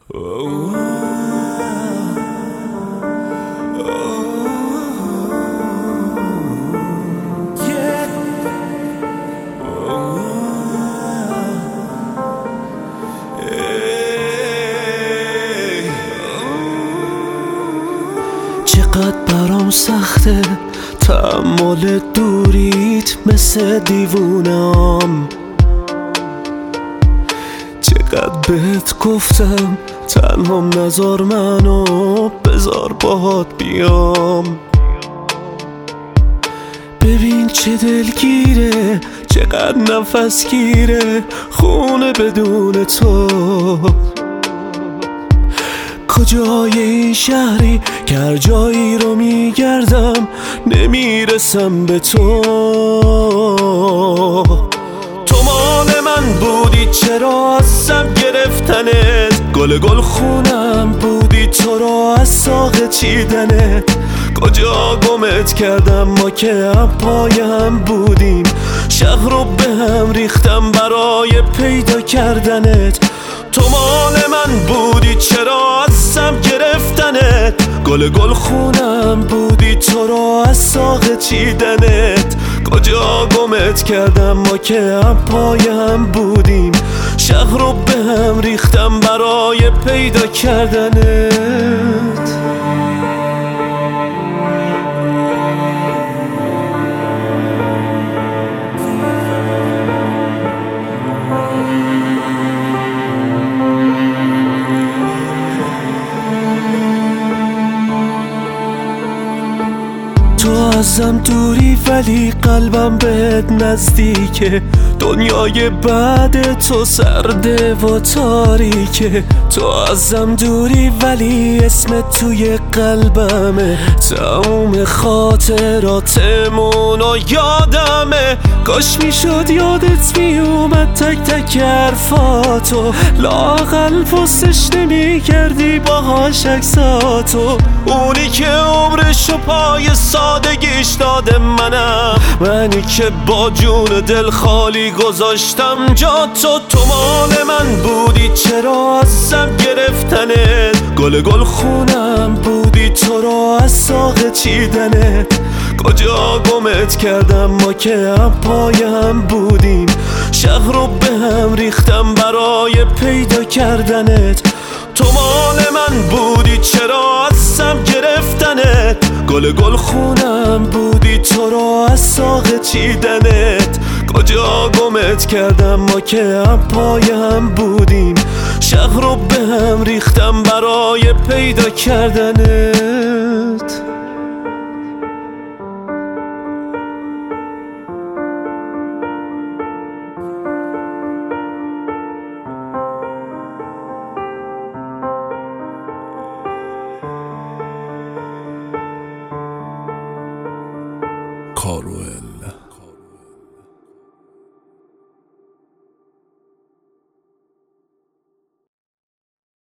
چقدر برام سخته تحمل دوریت مثل دیوونم، چقدر بهت گفتم تنهام نذار منو، بذار باهات بیام. ببین چه دلگیره، چقدر نفس گیره خونه بدون تو. کجای این شهری که هر جایی رو میگردم نمیرسم به تو. تو مال من بودی چرا ازم گرفتنت، گل خونم بودی تو را از ساق چیدنت. کجا گمت کردم ما که هم پای هم بودیم، شهر رو به هم ریختم برای پیدا کردنت. تو مال من بودی چرا ازم گرفتنت، گل خونم بودی تو را از ساق چیدنت. کجا گمت کردم ما که هم پای هم بودیم، شهر رو به هم ریختم برای پیدا کردنت. تو ازم دوری ولی قلبم بهت نزدیکه، دنیای بعد تو سرده و تاریکه. تو ازم دوری ولی اسمت توی قلبمه، تموم خاطراتمون و یادمه. کاش میشد یادت میومد تک تک حرفاتو، لااقل پستش نمیکردی باهاش عکساتو. اونی که عمرشو پای سادگیش داده منی که با جون دل خالی گذاشتم جا تو. تو مال من بودی چرا ازم گرفتنت، گل خونم بودی تو را از ساق چیدنت. کجا گمت کردم ما که هم پای هم بودیم، شهر رو به هم ریختم برای پیدا کردنت. تو مال من بودی چرا ازم گرفتنت، گل خونم بودی تو را از ساق چیدنت. کجا گمت کردم ما که هم پای هم بودیم، شهر رو به هم ریختم برای پیدا کردنت. کاروئل